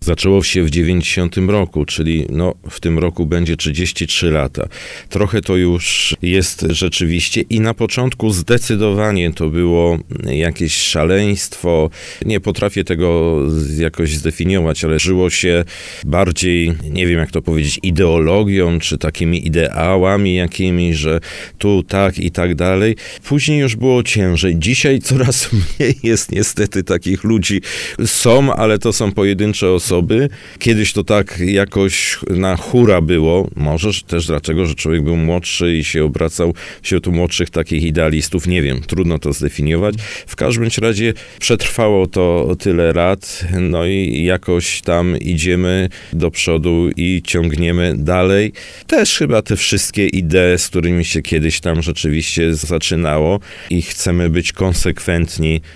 Zaczęło się w 90 roku, czyli w tym roku będzie 33 lata. Trochę to już jest rzeczywiście i na początku zdecydowanie to było jakieś szaleństwo. Nie potrafię tego jakoś zdefiniować, ale żyło się bardziej, nie wiem jak to powiedzieć, ideologią, czy takimi ideałami jakimiś, że tu tak i tak dalej. Później już było ciężej. Dzisiaj coraz mniej jest niestety takich ludzi. Są, ale to są pojedyncze osoby. Kiedyś to tak jakoś na hura było. Może też dlatego, że człowiek był młodszy i się obracał wśród młodszych takich idealistów. Nie wiem, trudno to zdefiniować. W każdym razie przetrwało to tyle lat, i jakoś tam idziemy do przodu i ciągniemy dalej. Też chyba te wszystkie idee, z którymi się kiedyś tam rzeczywiście zaczynało i chcemy być konsekwentni